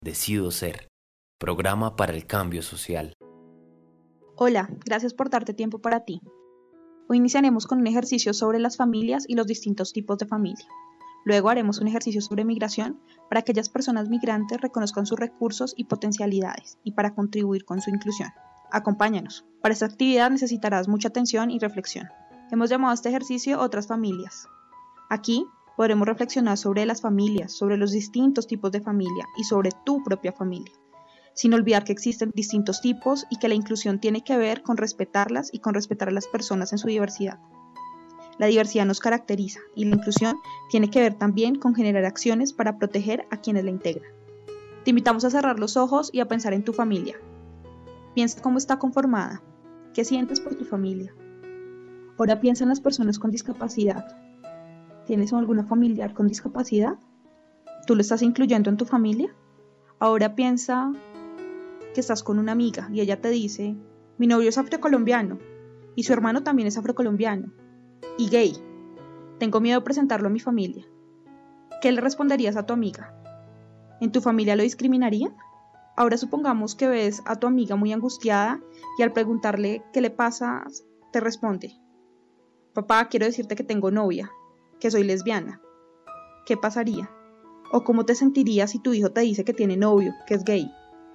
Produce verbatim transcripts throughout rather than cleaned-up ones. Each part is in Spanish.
Decido Ser, programa para el cambio social. Hola, gracias por darte tiempo para ti. Hoy iniciaremos con un ejercicio sobre las familias y los distintos tipos de familia. Luego haremos un ejercicio sobre migración para que aquellas personas migrantes reconozcan sus recursos y potencialidades y para contribuir con su inclusión. Acompáñanos. Para esta actividad necesitarás mucha atención y reflexión. Hemos llamado a este ejercicio Otras Familias. Aquí podremos reflexionar sobre las familias, sobre los distintos tipos de familia y sobre tu propia familia, sin olvidar que existen distintos tipos y que la inclusión tiene que ver con respetarlas y con respetar a las personas en su diversidad. La diversidad nos caracteriza y la inclusión tiene que ver también con generar acciones para proteger a quienes la integran. Te invitamos a cerrar los ojos y a pensar en tu familia. Piensa cómo está conformada, qué sientes por tu familia. Ahora piensa en las personas con discapacidad. ¿Tienes alguna familiar con discapacidad? ¿Tú lo estás incluyendo en tu familia? Ahora piensa que estás con una amiga y ella te dice: mi novio es afrocolombiano y su hermano también es afrocolombiano y gay. Tengo miedo de presentarlo a mi familia. ¿Qué le responderías a tu amiga? ¿En tu familia lo discriminarían? Ahora supongamos que ves a tu amiga muy angustiada y al preguntarle qué le pasa, te responde: papá, quiero decirte que tengo novia, que soy lesbiana. ¿Qué pasaría? ¿O cómo te sentirías si tu hijo te dice que tiene novio, que es gay?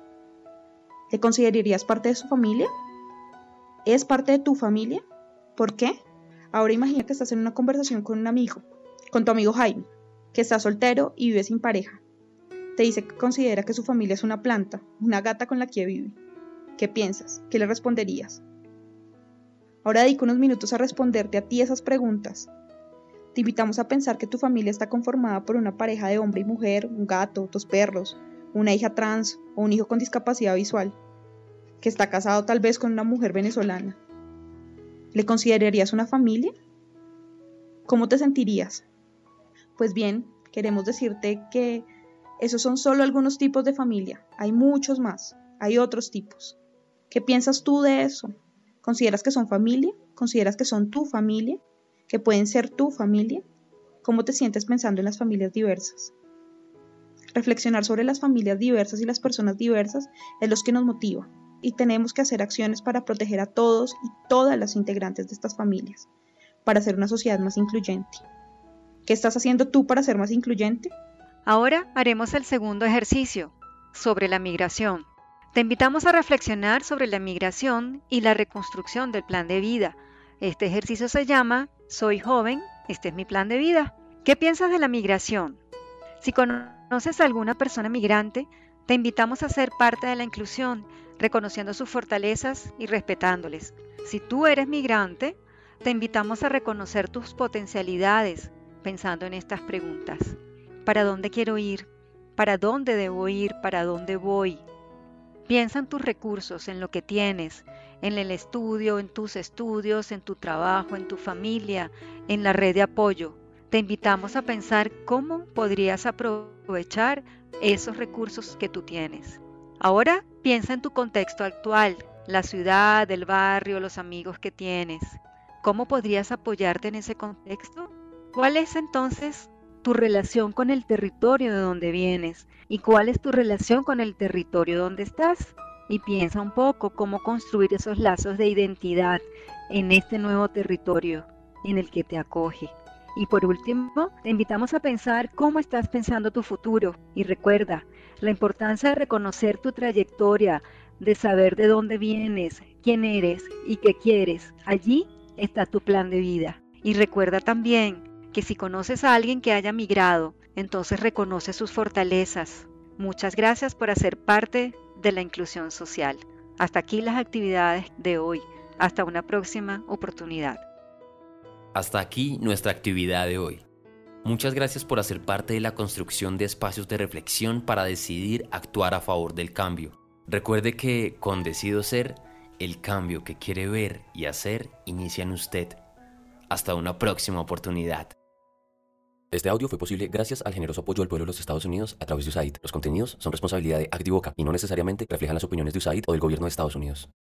¿Te considerarías parte de su familia? ¿Es parte de tu familia? ¿Por qué? Ahora imagina que estás en una conversación con un amigo, con tu amigo Jaime, que está soltero y vive sin pareja. Te dice que considera que su familia es una planta, una gata con la que vive. ¿Qué piensas? ¿Qué le responderías? Ahora dedica unos minutos a responderte a ti esas preguntas. Te invitamos a pensar que tu familia está conformada por una pareja de hombre y mujer, un gato, dos perros, una hija trans o un hijo con discapacidad visual, que está casado tal vez con una mujer venezolana. ¿Le considerarías una familia? ¿Cómo te sentirías? Pues bien, queremos decirte que esos son solo algunos tipos de familia. Hay muchos más, hay otros tipos. ¿Qué piensas tú de eso? ¿Consideras que son familia? ¿Consideras que son tu familia? ¿Que pueden ser tu familia? ¿Cómo te sientes pensando en las familias diversas? Reflexionar sobre las familias diversas y las personas diversas es lo que nos motiva, y tenemos que hacer acciones para proteger a todos y todas las integrantes de estas familias, para hacer una sociedad más incluyente. ¿Qué estás haciendo tú para ser más incluyente? Ahora haremos el segundo ejercicio, sobre la migración. Te invitamos a reflexionar sobre la migración y la reconstrucción del plan de vida. Este ejercicio se llama Soy joven, este es mi plan de vida. ¿Qué piensas de la migración? Si conoces a alguna persona migrante, te invitamos a ser parte de la inclusión, reconociendo sus fortalezas y respetándoles. Si tú eres migrante, te invitamos a reconocer tus potencialidades, pensando en estas preguntas. ¿Para dónde quiero ir? ¿Para dónde debo ir? ¿Para dónde voy? Piensa en tus recursos, en lo que tienes, en el estudio, en tus estudios, en tu trabajo, en tu familia, en la red de apoyo. Te invitamos a pensar cómo podrías aprovechar esos recursos que tú tienes. Ahora piensa en tu contexto actual, la ciudad, el barrio, los amigos que tienes. ¿Cómo podrías apoyarte en ese contexto? ¿Cuál es entonces tu relación con el territorio de donde vienes? ¿Y cuál es tu relación con el territorio donde estás? Y piensa un poco cómo construir esos lazos de identidad en este nuevo territorio en el que te acoge. Y por último, te invitamos a pensar cómo estás pensando tu futuro. Y recuerda la importancia de reconocer tu trayectoria, de saber de dónde vienes, quién eres y qué quieres. Allí está tu plan de vida. Y recuerda también que si conoces a alguien que haya migrado, entonces reconoce sus fortalezas. Muchas gracias por hacer parte de la inclusión social. Hasta aquí las actividades de hoy. Hasta una próxima oportunidad. Hasta aquí nuestra actividad de hoy. Muchas gracias por hacer parte de la construcción de espacios de reflexión para decidir actuar a favor del cambio. Recuerde que con Decido Ser, el cambio que quiere ver y hacer inicia en usted. Hasta una próxima oportunidad. Este audio fue posible gracias al generoso apoyo del pueblo de los Estados Unidos a través de U S A I D. Los contenidos son responsabilidad de Activoca y no necesariamente reflejan las opiniones de U S A I D o del gobierno de Estados Unidos.